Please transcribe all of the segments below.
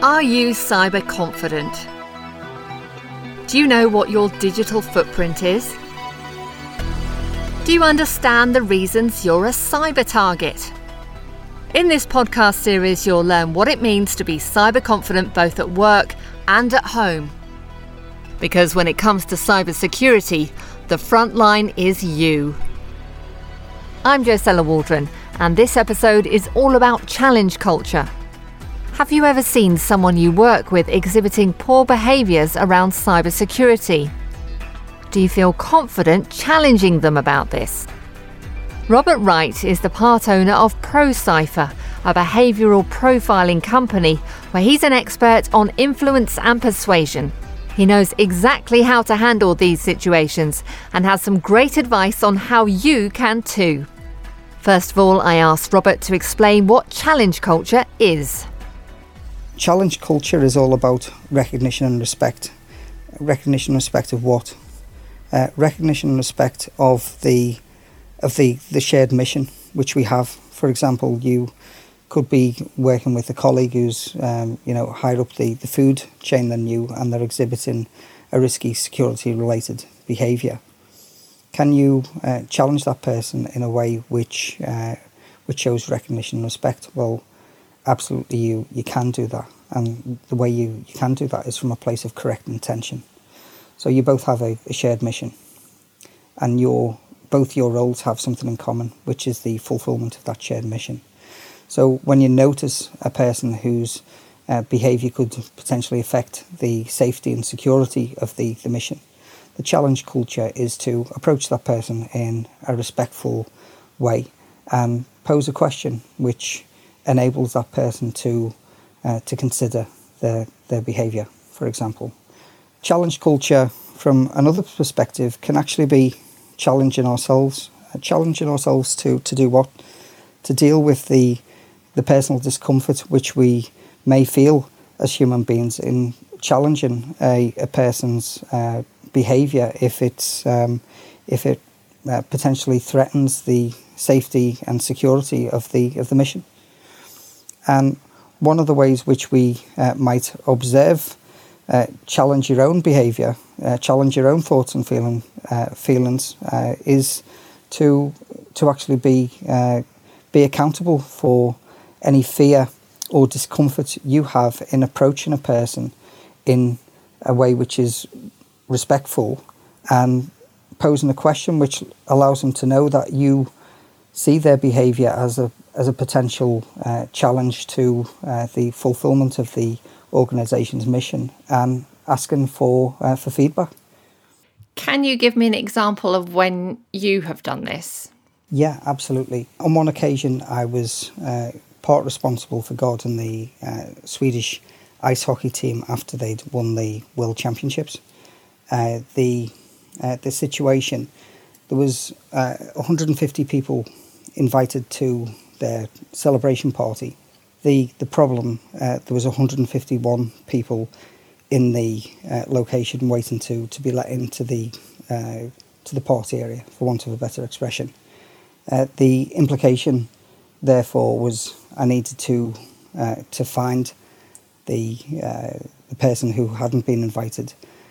Are you cyber confident? Do you know what your digital footprint is? Do you understand the reasons you're a cyber target? In this podcast series, you'll learn what it means to be cyber confident both at work and at home. Because when it comes to cybersecurity, the front line is you. I'm Josella Waldron, and this episode is all about challenge culture. Have you ever seen someone you work with exhibiting poor behaviours around cybersecurity? Do you feel confident challenging them about this? Robert Wright is the part owner of ProCypher, a behavioural profiling company where he's an expert on influence and persuasion. He knows exactly how to handle these situations and has some great advice on how you can too. First of all, I asked Robert to explain what challenge culture is. Challenge culture is all about recognition and respect. Recognition and respect of what? Recognition and respect of the shared mission which we have. For example, you could be working with a colleague who's higher up the food chain than you, and they're exhibiting a risky security related behaviour. Can you challenge that person in a way which shows recognition and respect? Well, absolutely, you can do that, and the way you can do that is from a place of correct intention. So you both have a shared mission, and both your roles have something in common, which is the fulfilment of that shared mission. So when you notice a person whose behaviour could potentially affect the safety and security of the mission, the challenge culture is to approach that person in a respectful way and pose a question which enables that person to consider their behaviour, for example. Challenge culture, from another perspective, can actually be challenging ourselves to do what? To deal with the personal discomfort which we may feel as human beings in challenging a person's behaviour if it potentially threatens the safety and security of the mission. And one of the ways which we might observe challenge your own behaviour, challenge your own thoughts and feelings, is to actually be accountable for any fear or discomfort you have in approaching a person in a way which is respectful and posing a question which allows them to know that you see their behaviour as a potential challenge to the fulfilment of the organisation's mission, and asking for feedback. Can you give me an example of when you have done this? Yeah, absolutely. On one occasion, I was part responsible for guarding the Swedish ice hockey team after they'd won the World Championships. The situation, there was 150 people invited to their celebration party. The problem, there was 151 people in the location waiting to be let into the party area, for want of a better expression. The implication, therefore, was I needed to find the person who hadn't been invited.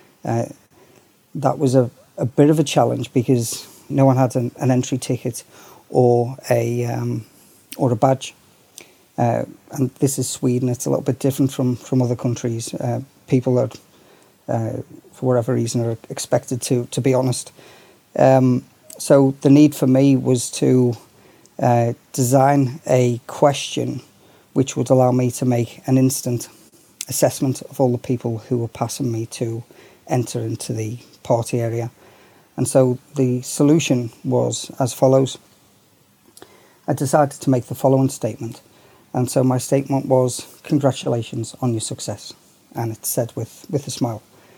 That was a bit of a challenge because no one had an entry ticket or a badge. And this is Sweden. It's a little bit different from other countries. People are, for whatever reason, are expected to be honest. So the need for me was to design a question which would allow me to make an instant assessment of all the people who were passing me to enter into the party area. And so the solution was as follows. I decided to make the following statement. And so my statement was, congratulations on your success. And it's said with a smile.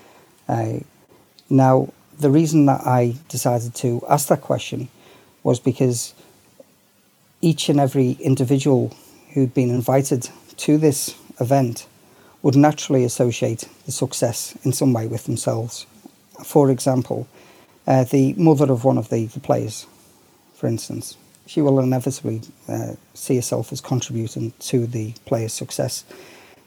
Now, the reason that I decided to ask that question was because each and every individual who'd been invited to this event would naturally associate the success in some way with themselves. For example, the mother of one of the players, for instance, she will inevitably see herself as contributing to the player's success.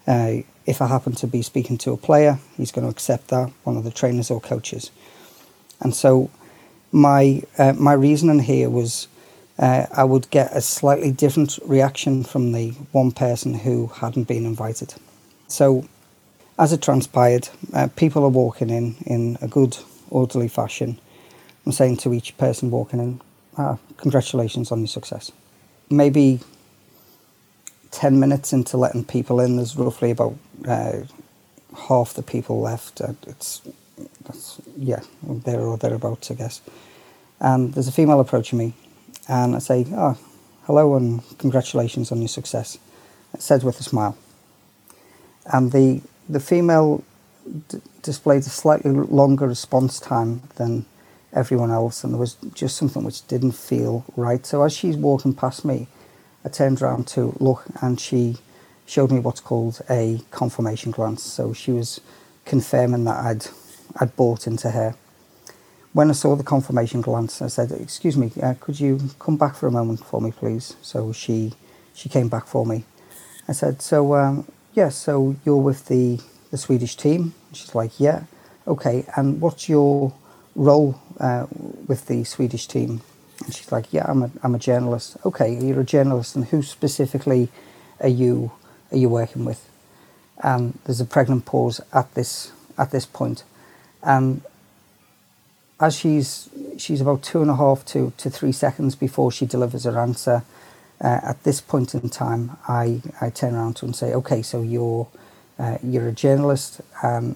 If I happen to be speaking to a player, he's going to accept that, one of the trainers or coaches. And so my reasoning here was I would get a slightly different reaction from the one person who hadn't been invited. So as it transpired, people are walking in a good, orderly fashion. I'm saying to each person walking in, congratulations on your success. Maybe 10 minutes into letting people in, there's roughly about half the people left. That's there or thereabouts, I guess. And there's a female approaching me, and I say, hello and congratulations on your success. It said with a smile. And the female displayed a slightly longer response time than everyone else, and there was just something which didn't feel right. So as she's walking past me, I turned around to look, and she showed me what's called a confirmation glance. So she was confirming that I'd bought into her. When I saw the confirmation glance, I said, excuse me, could you come back for a moment for me, please? So she came back for me. I said, so you're with the Swedish team? And she's like, yeah. Okay, and what's your role with the Swedish team? And she's like, yeah, I'm a journalist. Okay, you're a journalist, and who specifically are you working with? And there's a pregnant pause at this point. And as she's about 2.5 to 3 seconds before she delivers her answer, at this point in time, I turn around to her and say, okay, so you're a journalist, and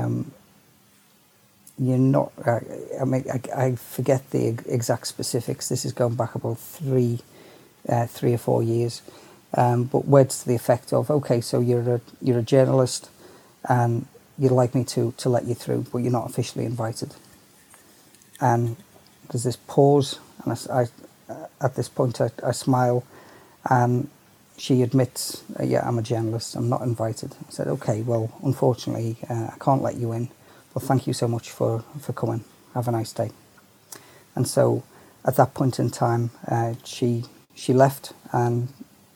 you're not. I forget the exact specifics. This is going back about 3 or 4 years, but words to the effect of, okay, so you're a journalist, and you'd like me to let you through, but you're not officially invited. And there's this pause, and I at this point I smile, and she admits, yeah, I'm a journalist, I'm not invited. I said, okay, well, unfortunately, I can't let you in, but thank you so much for coming. Have a nice day. And so at that point in time, she left, and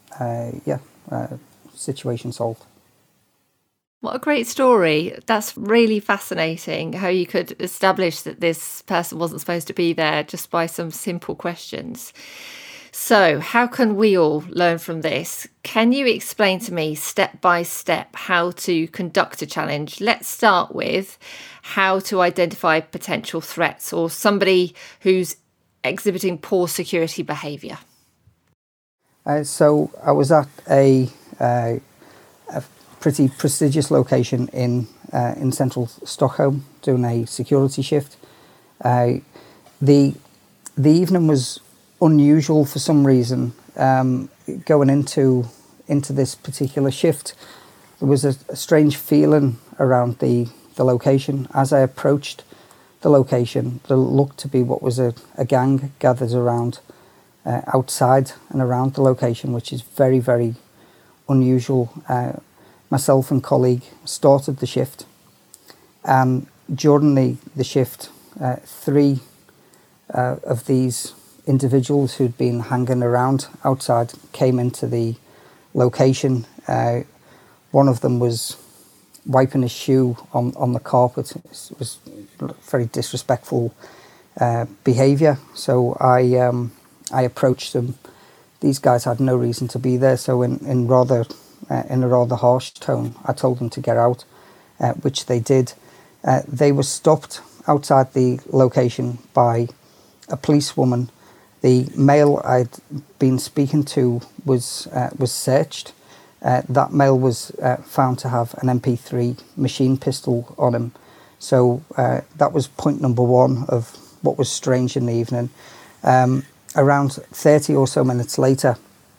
situation solved. What a great story. That's really fascinating, how you could establish that this person wasn't supposed to be there just by some simple questions. So how can we all learn from this? Can you explain to me step by step how to conduct a challenge? Let's start with how to identify potential threats or somebody who's exhibiting poor security behaviour. So I was at a pretty prestigious location in central Stockholm doing a security shift. The evening was unusual for some reason. Going into this particular shift, there was a strange feeling around the location. As I approached the location, there looked to be what was a gang gathered around outside and around the location, which is very, very unusual. Myself and colleague started the shift, and during the shift, 3 of these individuals who'd been hanging around outside came into the location. One of them was wiping his shoe on the carpet. It was very disrespectful behaviour. So I approached them. These guys had no reason to be there, so in a rather harsh tone, I told them to get out, which they did. They were stopped outside the location by a policewoman. The male I'd been speaking to was searched. That male was found to have an MP3 machine pistol on him. So that was point number 1 of what was strange in the evening. Around 30 or so minutes later,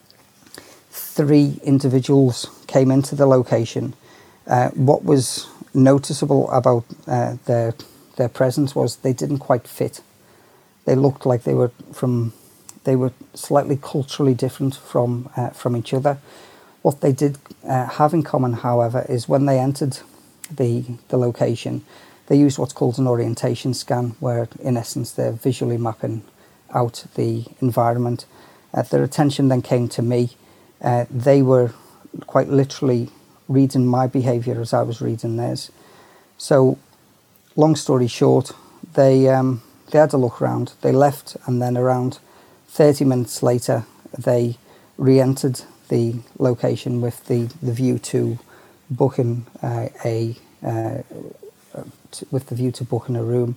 3 individuals came into the location. What was noticeable about their presence was they didn't quite fit. They looked like they were slightly culturally different from each other. What they did have in common, however, is when they entered the location, they used what's called an orientation scan, where in essence they're visually mapping out the environment. Their attention then came to me. They were quite literally reading my behaviour as I was reading theirs. So, long story short, they had a look around, they left, and then around 30 minutes later, they re-entered the location with the view to booking booking a room.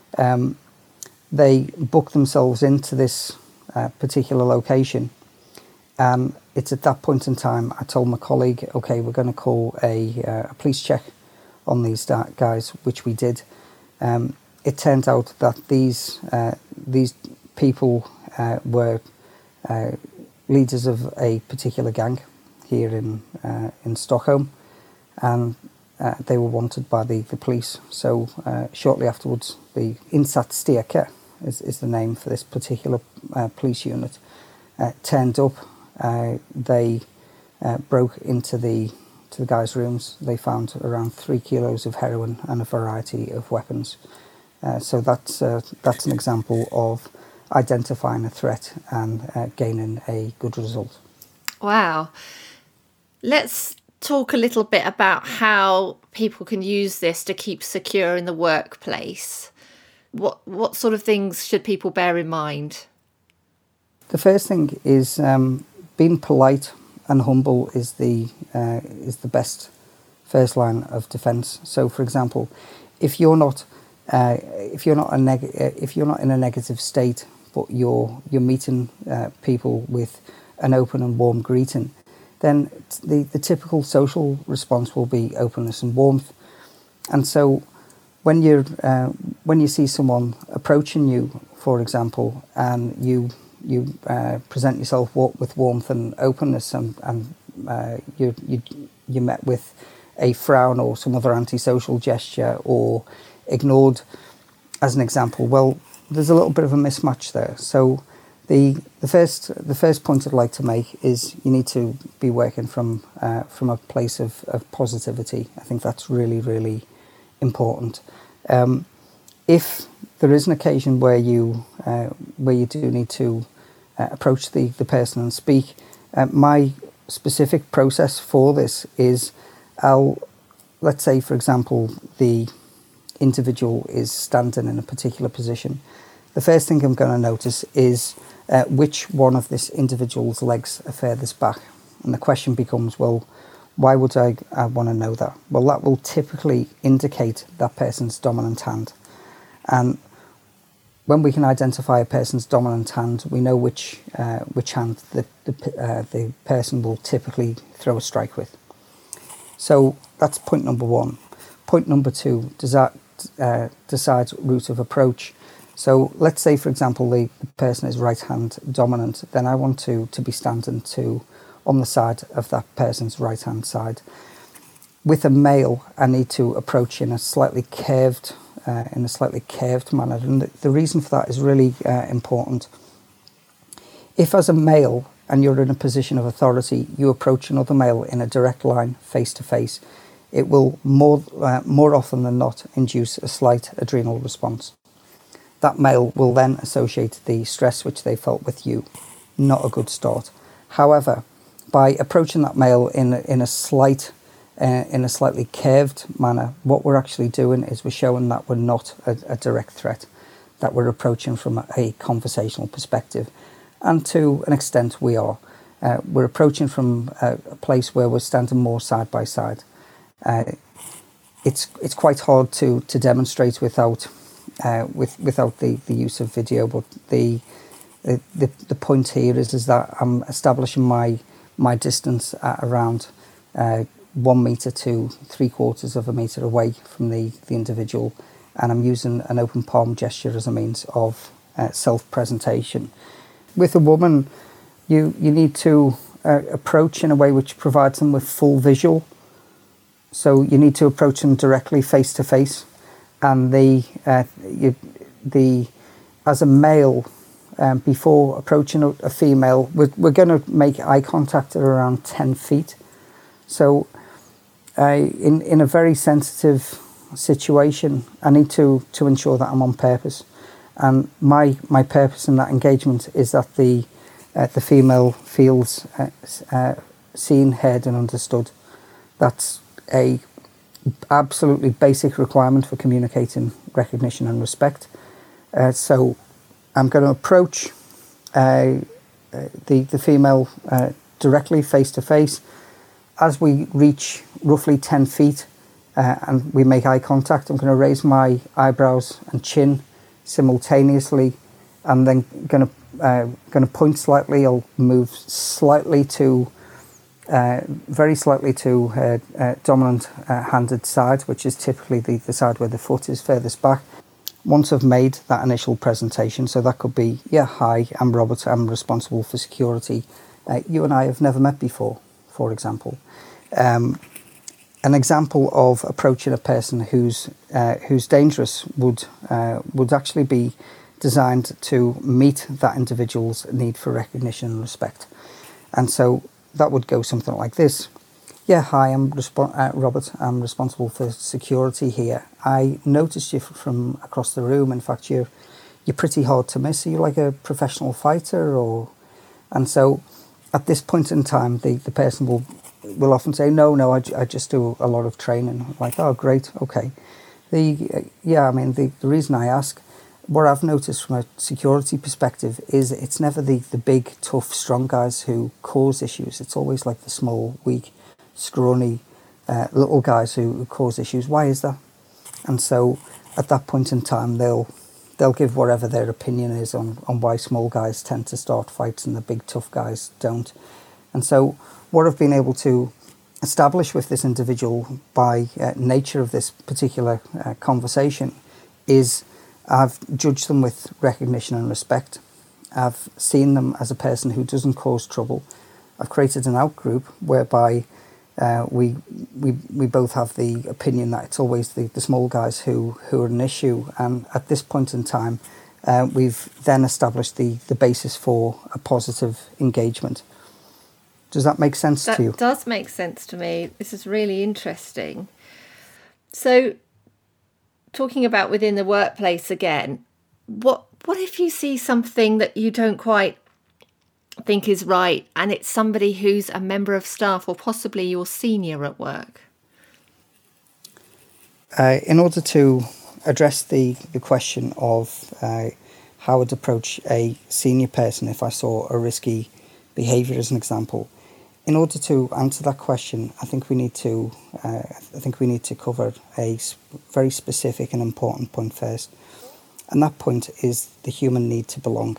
They booked themselves into this particular location, and it's at that point in time I told my colleague, okay, we're going to call a police check on these guys, which we did. It turned out that these people were leaders of a particular gang here in Stockholm, and they were wanted by the police. So shortly afterwards, the Insatsstyrka is the name for this particular police unit, turned up. They broke into the guys' rooms. They found around 3 kilos of heroin and a variety of weapons. So that's an example of identifying a threat and gaining a good result. Wow. Let's talk a little bit about how people can use this to keep secure in the workplace. What sort of things should people bear in mind? The first thing is being polite and humble is the best first line of defence. So, for example, if you're not in a negative state, but you're meeting people with an open and warm greeting, then the typical social response will be openness and warmth. And so when you see someone approaching you, for example, and you present yourself with warmth and openness, and you met with a frown or some other antisocial gesture or ignored, as an example, well, there's a little bit of a mismatch there. So the first point I'd like to make is you need to be working from a place of positivity. I think that's really, really important. If there is an occasion where you do need to approach the person and speak, my specific process for this is let's say, for example, the individual is standing in a particular position. The first thing I'm going to notice is which one of this individual's legs are furthest back. And the question becomes, well, why would I want to know that? Well, that will typically indicate that person's dominant hand. And when we can identify a person's dominant hand, we know which hand the person will typically throw a strike with. So that's point number one. Point number two, decides route of approach. So let's say, for example, the person is right hand dominant, then I want to be standing on the side of that person's right hand side. With a male, I need to approach in a slightly curved manner, and the reason for that is really important. If as a male and you're in a position of authority, you approach another male in a direct line, face to face, it will more often than not induce a slight adrenal response. That male will then associate the stress which they felt with you. Not a good start. However, by approaching that male in a slightly curved manner, what we're actually doing is we're showing that we're not a direct threat, that we're approaching from a conversational perspective, and to an extent we are. We're approaching from a place where we're standing more side by side. It's quite hard to demonstrate without the use of video, but the point here is that I'm establishing my distance at around 1 meter to 3/4 meter away from the individual, and I'm using an open palm gesture as a means of self-presentation. With a woman, you need to approach in a way which provides them with full visual. So you need to approach them directly face to face, and as a male, before approaching a female, we're going to make eye contact at around 10 feet. So in a very sensitive situation, I need to ensure that I'm on purpose, and my purpose in that engagement is that the female feels seen, heard and understood. That's a absolutely basic requirement for communicating recognition and respect. So I'm going to approach the female directly face to face. As we reach roughly 10 feet and we make eye contact, I'm going to raise my eyebrows and chin simultaneously. I'm then going to point slightly. I'll move slightly to very slightly to her dominant handed side, which is typically the side where the foot is furthest back. Once I've made that initial presentation, so that could be, yeah, hi, I'm Robert, I'm responsible for security. You and I have never met before, for example. An example of approaching a person who's dangerous would actually be designed to meet that individual's need for recognition and respect. And so that would go something like this. Yeah, hi, I'm Robert. I'm responsible for security here. I noticed you from across the room. In fact, you're pretty hard to miss. Are you like a professional fighter, or? And so, at this point in time, the person will often say, no, I just do a lot of training. I'm like, oh, great, okay. The reason I ask, what I've noticed from a security perspective is it's never the big, tough, strong guys who cause issues. It's always like the small, weak, scrawny little guys who cause issues. Why is that? And so at that point in time, they'll give whatever their opinion is on why small guys tend to start fights and the big tough guys don't. And so what I've been able to establish with this individual by nature of this particular conversation is I've judged them with recognition and respect. I've seen them as a person who doesn't cause trouble. I've created an out-group whereby we both have the opinion that it's always the small guys who are an issue. And at this point in time, we've then established the basis for a positive engagement. Does that make sense to you? That does make sense to me. This is really interesting. So, talking about within the workplace again, what if you see something that you don't quite think is right, and it's somebody who's a member of staff or possibly your senior at work? In order to address the question of how I'd approach a senior person if I saw a risky behaviour as an example, in order to answer that question, I think we need to cover a very specific and important point first, and that point is the human need to belong.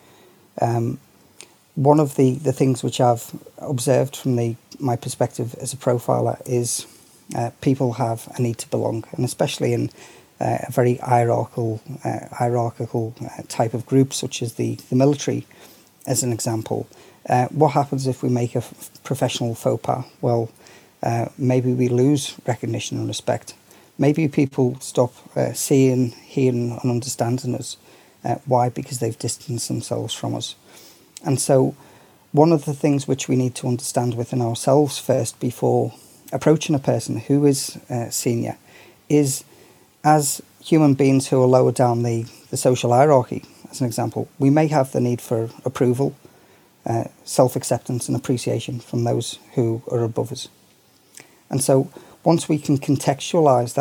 One of the things which I've observed from my perspective as a profiler is people have a need to belong, and especially in a very hierarchical type of group such as the military, as an example. What happens if we make a professional faux pas? Well, maybe we lose recognition and respect. Maybe people stop seeing, hearing and understanding us. Why? Because they've distanced themselves from us. And so one of the things which we need to understand within ourselves first before approaching a person who is senior is, as human beings who are lower down the social hierarchy, as an example, we may have the need for approval, self-acceptance and appreciation from those who are above us. And so once we can contextualise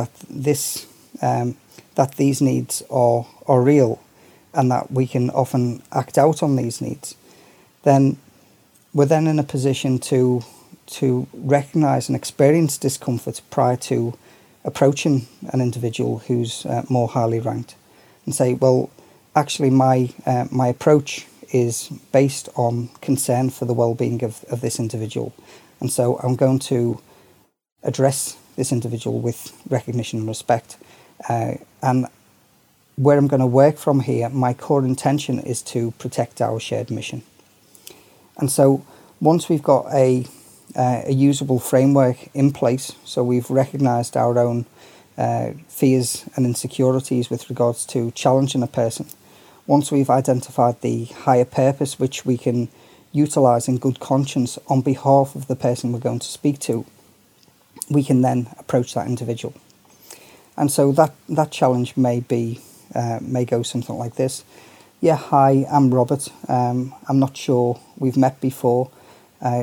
that these needs are real and that we can often act out on these needs, then we're then in a position to recognise and experience discomfort prior to approaching an individual who's more highly ranked, and say, well, actually my approach is based on concern for the well-being of this individual, and so I'm going to address this individual with recognition and respect, and where I'm going to work from here, my core intention is to protect our shared mission. And so once we've got a usable framework in place, so we've recognised our own fears and insecurities with regards to challenging a person, once we've identified the higher purpose which we can utilise in good conscience on behalf of the person we're going to speak to, we can then approach that individual. And so that challenge may go something like this. Yeah, hi, I'm Robert. I'm not sure we've met before.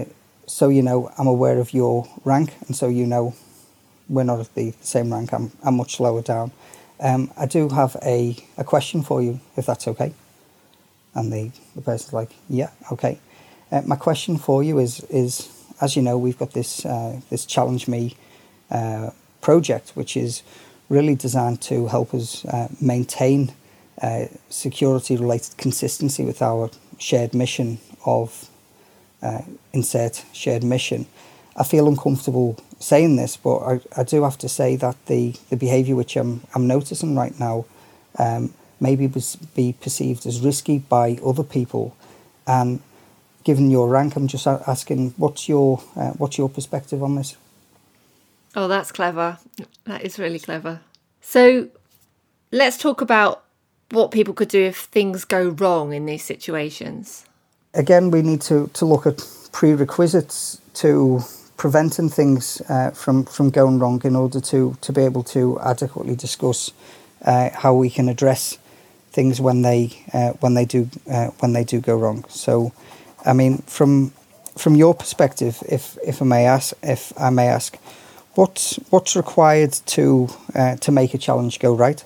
so you know, I'm aware of your rank, and so you know we're not at the same rank. I'm much lower down. I do have a question for you, if that's okay. And the person's like, yeah, okay. My question for you is as you know, we've got this Challenge Me project, which is really designed to help us maintain security-related consistency with our shared mission of insert shared mission. I feel uncomfortable saying this, but I do have to say that the behaviour which I'm noticing right now maybe be perceived as risky by other people. And given your rank, I'm just asking, what's your perspective on this? Oh, that's clever. That is really clever. So let's talk about what people could do if things go wrong in these situations. Again, we need to look at prerequisites to preventing things from going wrong in order to be able to adequately discuss how we can address things when they do go wrong. So, I mean, from your perspective, if I may ask, what's required to make a challenge go right?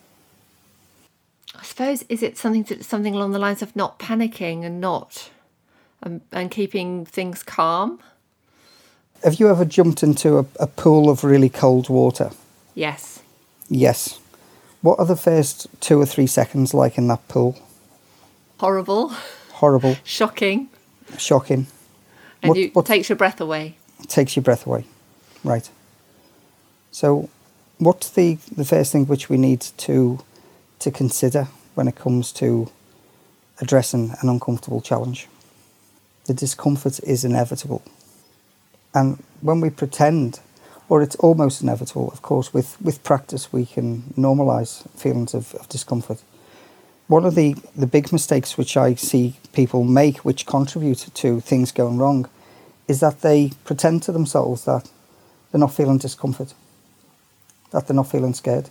I suppose, is it something along the lines of not panicking and keeping things calm? Have you ever jumped into a pool of really cold water? Yes. Yes. What are the first 2 or 3 seconds like in that pool? Horrible. Shocking. And it takes your breath away. Takes your breath away. Right. So what's the first thing which we need to consider when it comes to addressing an uncomfortable challenge? The discomfort is inevitable. And when we pretend, or it's almost inevitable, of course, with practice we can normalise feelings of discomfort. One of the big mistakes which I see people make, which contribute to things going wrong, is that they pretend to themselves that they're not feeling discomfort, that they're not feeling scared.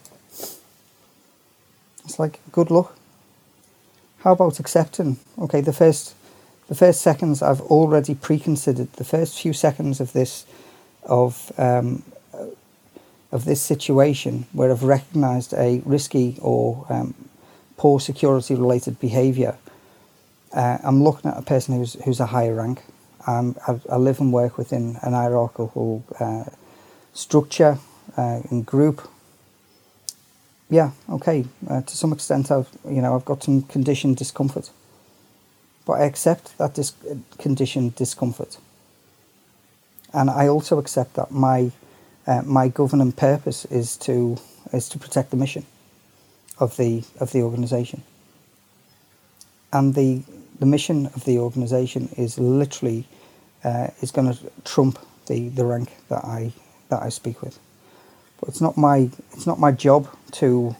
It's like, good luck. How about accepting? Okay, the first seconds I've already pre-considered. The first few seconds of this situation where I've recognised a risky or poor security-related behaviour. I'm looking at a person who's a higher rank. I live and work within an hierarchical structure in group. Yeah, okay. To some extent, I've got some conditioned discomfort, but I accept that this conditioned discomfort, and I also accept that my governing purpose is to protect the mission of the organisation, and the mission of the organisation is literally is going to trump the rank that I speak with. But it's not my job to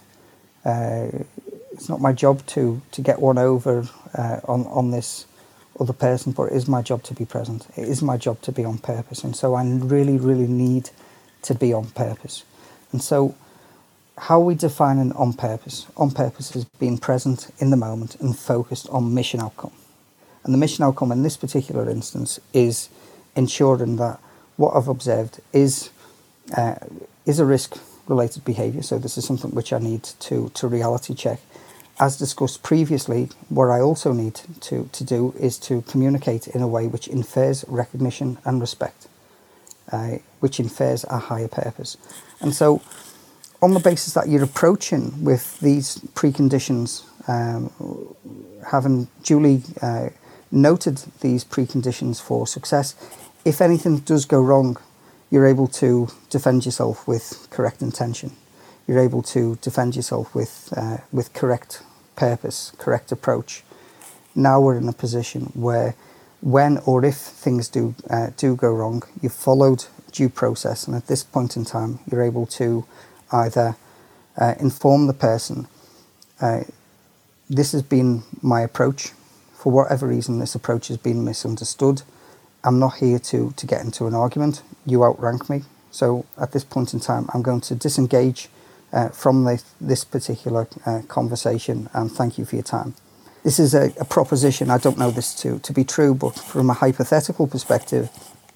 get one over on this other person, but it is my job to be present. It is my job to be on purpose, and so I really, really need to be on purpose. And so, how we define an on purpose? On purpose is being present in the moment and focused on mission outcome. And the mission outcome in this particular instance is ensuring that what I've observed is a risk-related behaviour. So this is something which I need to reality check. As discussed previously, what I also need to do is to communicate in a way which infers recognition and respect, which infers a higher purpose. And so, on the basis that you're approaching with these preconditions, having duly noted these preconditions for success, if anything does go wrong, you're able to defend yourself with correct intention. You're able to defend yourself with correct purpose, correct approach. Now we're in a position where, when or if things do go wrong, you've followed due process, and at this point in time, you're able to either inform the person, this has been my approach. For whatever reason, this approach has been misunderstood. I'm not here to get into an argument. You outrank me. So at this point in time, I'm going to disengage from this particular conversation, and thank you for your time. This is a proposition. I don't know this to be true, but from a hypothetical perspective,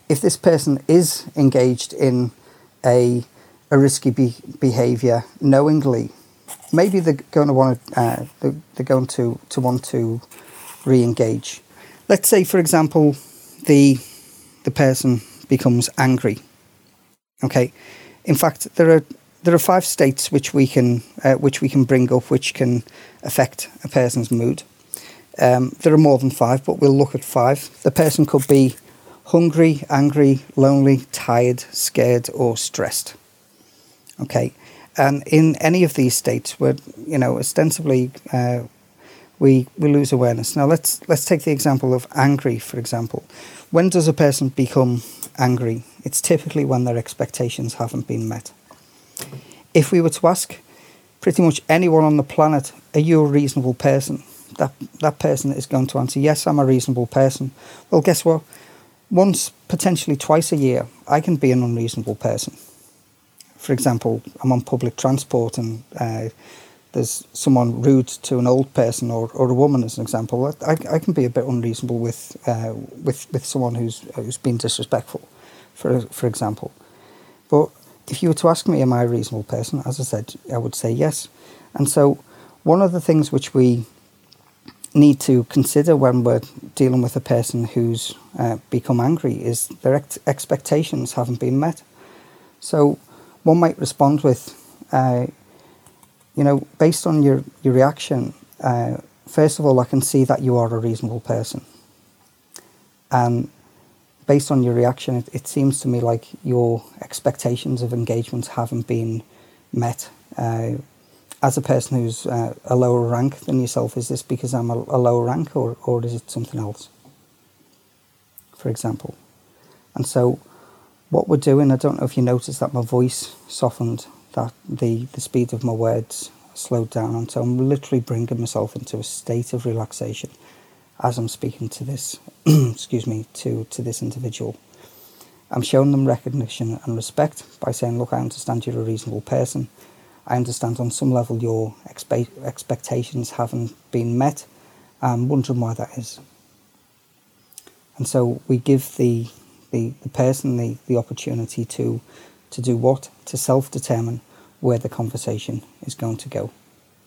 if this person is engaged in a risky behaviour knowingly, maybe they're going to want to want to re-engage. Let's say, for example, the person becomes angry. Okay, in fact, there are 5 states which we can bring up which can affect a person's mood. There are more than 5, but we'll look at 5. The person could be hungry, angry, lonely, tired, scared, or stressed. Okay, and in any of these states, where ostensibly we lose awareness. Now let's take the example of angry, for example. When does a person become angry? It's typically when their expectations haven't been met. If we were to ask pretty much anyone on the planet, are you a reasonable person? That person is going to answer, yes, I'm a reasonable person. Well, guess what? Once, potentially twice a year, I can be an unreasonable person. For example, I'm on public transport and there's someone rude to an old person or a woman, as an example. I can be a bit unreasonable with someone who's been disrespectful, for example. But if you were to ask me, am I a reasonable person? As I said, I would say yes. And so one of the things which we need to consider when we're dealing with a person who's become angry is their expectations haven't been met. So one might respond with, based on your reaction, first of all, I can see that you are a reasonable person. And based on your reaction, it seems to me like your expectations of engagement haven't been met. As a person who's a lower rank than yourself, is this because I'm a lower rank or is it something else, for example? And so what we're doing, I don't know if you noticed that my voice softened, that the speed of my words slowed down, and so I'm literally bringing myself into a state of relaxation as I'm speaking to this, to this individual. I'm showing them recognition and respect by saying, look, I understand you're a reasonable person. I understand on some level your expectations haven't been met. I'm wondering why that is. And so we give the person the opportunity to do what? To self-determine where the conversation is going to go.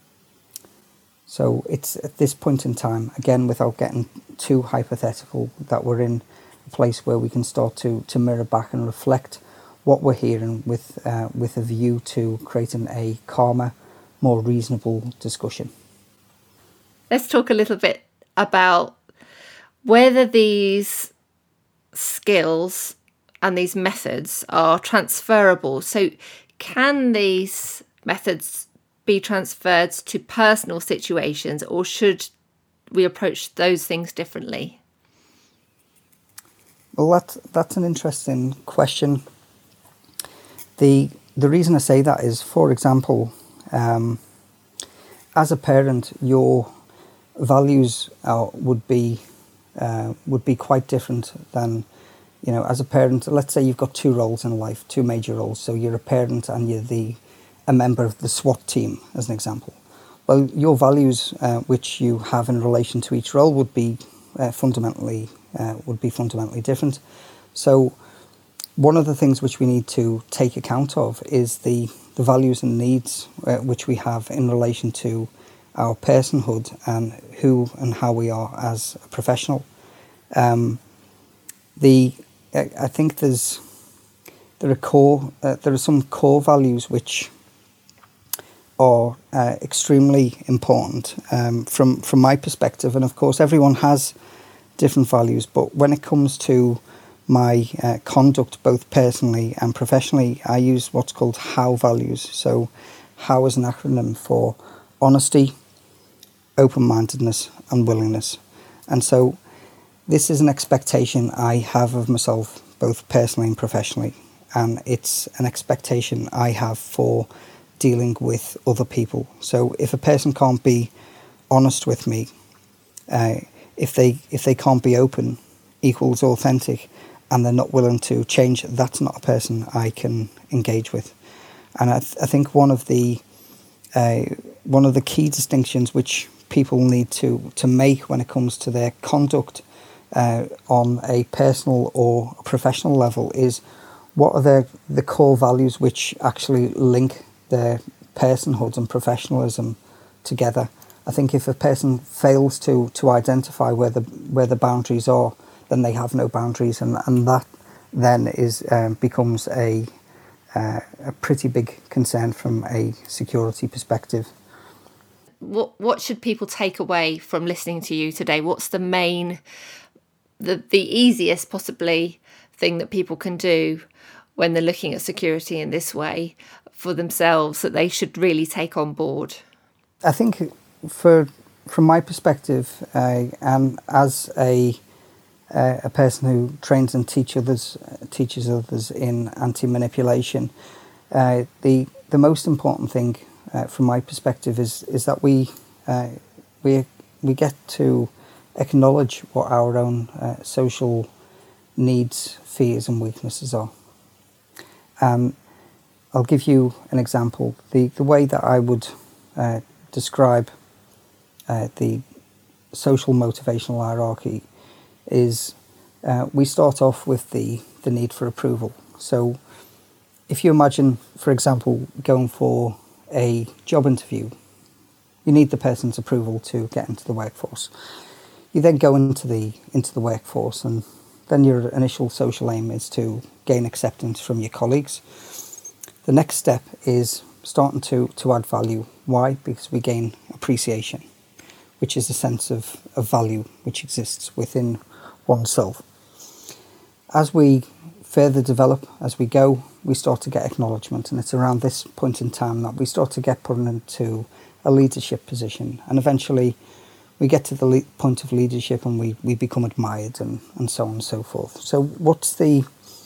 So it's at this point in time, again, without getting too hypothetical, that we're in a place where we can start to mirror back and reflect what we're hearing with a view to creating a calmer, more reasonable discussion. Let's talk a little bit about whether these skills and these methods are transferable. So can these methods be transferred to personal situations, or should we approach those things differently? Well, that's an interesting question. The reason I say that is, for example, as a parent, your values would be quite different than, as a parent. Let's say you've got 2 roles in life, 2 major roles. So you're a parent and you're a member of the SWAT team, as an example. Well, your values, which you have in relation to each role, would be fundamentally different. So one of the things which we need to take account of is the values and needs which we have in relation to our personhood and who and how we are as a professional. I think there are some core values which are extremely important from my perspective, and of course everyone has different values, but when it comes to my conduct, both personally and professionally, I use what's called HOW values. So HOW is an acronym for honesty, open-mindedness and willingness. And so this is an expectation I have of myself, both personally and professionally, and it's an expectation I have for dealing with other people. So if a person can't be honest with me, if they can't be open equals authentic, and they're not willing to change, that's not a person I can engage with. And I think one of the key distinctions which people need to make when it comes to their conduct on a personal or a professional level is what are the core values which actually link their personhood and professionalism together. I think if a person fails to identify where the boundaries are, then they have no boundaries, and that then is becomes a pretty big concern from a security perspective. What should people take away from listening to you today? What's the main, the easiest possibly thing that people can do when they're looking at security in this way for themselves that they should really take on board? I think from my perspective, and as a person who trains and teaches others in anti-manipulation, the most important thing from my perspective is that we get to acknowledge what our own social needs, fears, and weaknesses are. I'll give you an example. The way that I would describe the social motivational hierarchy is we start off with the need for approval. So if you imagine, for example, going for a job interview, you need the person's approval to get into the workforce. You then go into the workforce, and then your initial social aim is to gain acceptance from your colleagues. The next step is starting to add value. Why? Because we gain appreciation, which is a sense of value which exists within oneself. As we further develop, as we go, we start to get acknowledgement, and it's around this point in time that we start to get put into a leadership position, and eventually we get to the point of leadership and we become admired, and so on and so forth. So what's the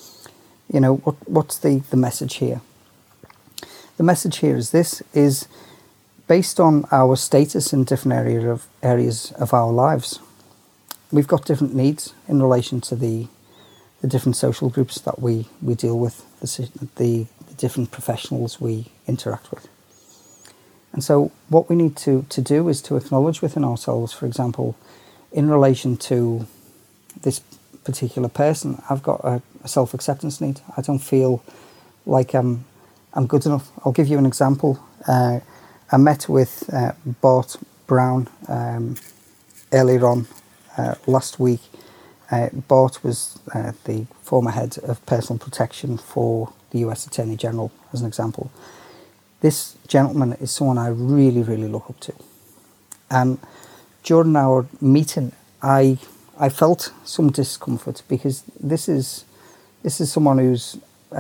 message here? The message here is this: is based on our status in different areas of our lives, we've got different needs in relation to the different social groups that we deal with, the different professionals we interact with. And so what we need to do is to acknowledge within ourselves, for example, in relation to this particular person, I've got a self-acceptance need. I don't feel like I'm good enough. I'll give you an example. I met with Bart Brown earlier on last week. Bart was the former head of personal protection for the US Attorney General, as an example. This gentleman is someone I really, really look up to. And during our meeting, I felt some discomfort, because this is someone he's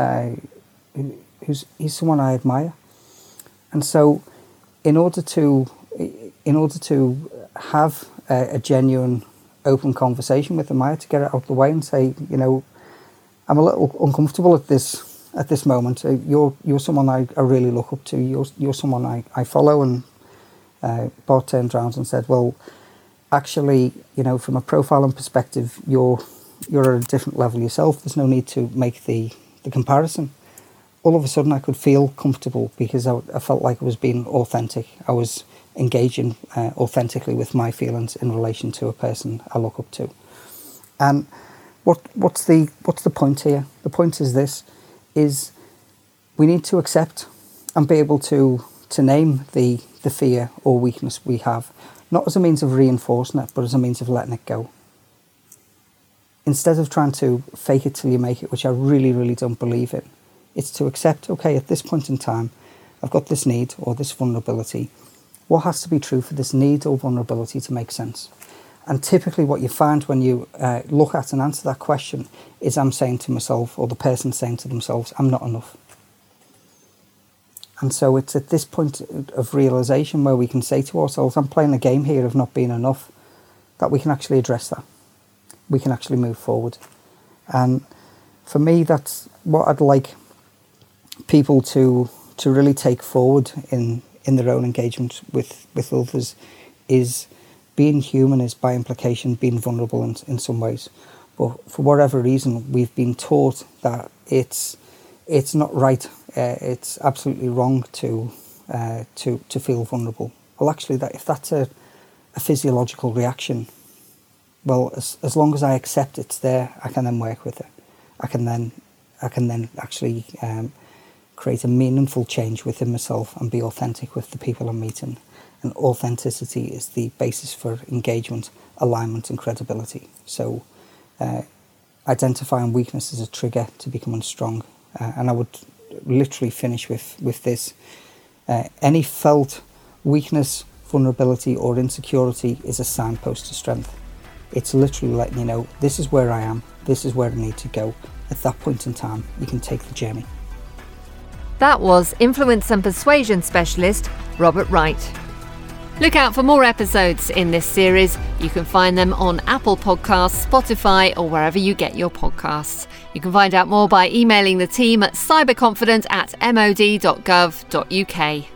someone I admire. And so in order to have a genuine, open conversation with him, I had to get it out of the way and say, I'm a little uncomfortable at this moment. You're someone I really look up to. You're someone I follow. And Bart turned around and said, well, actually, from a profiling perspective, you're at a different level yourself. There's no need to make the comparison. All of a sudden I could feel comfortable, because I felt like I was being authentic. I was engaging authentically with my feelings in relation to a person I look up to. And what's the point here? The point is this: is we need to accept and be able to name the fear or weakness we have, not as a means of reinforcing it, but as a means of letting it go. Instead of trying to fake it till you make it, which I really, really don't believe in. It's to accept, okay, at this point in time, I've got this need or this vulnerability. What has to be true for this need or vulnerability to make sense? And typically what you find when you look at and answer that question is I'm saying to myself, or the person saying to themselves, I'm not enough. And so it's at this point of realisation where we can say to ourselves, I'm playing a game here of not being enough, that we can actually address that. We can actually move forward. And for me, that's what I'd like people to really take forward in their own engagement with others, is being human is by implication being vulnerable in some ways. But for whatever reason, we've been taught that it's not right, it's absolutely wrong to feel vulnerable. Well, actually, if that's a physiological reaction, well, as long as I accept it's there, I can then work with it. I can then actually create a meaningful change within myself and be authentic with the people I'm meeting. And authenticity is the basis for engagement, alignment and credibility. So identifying weakness as a trigger to becoming strong. And I would literally finish with this. Any felt weakness, vulnerability or insecurity is a signpost to strength. It's literally letting you know, this is where I am, this is where I need to go. At that point in time, you can take the journey. That was influence and persuasion specialist Robert Wright. Look out for more episodes in this series. You can find them on Apple Podcasts, Spotify, or wherever you get your podcasts. You can find out more by emailing the team at cyberconfident@mod.gov.uk.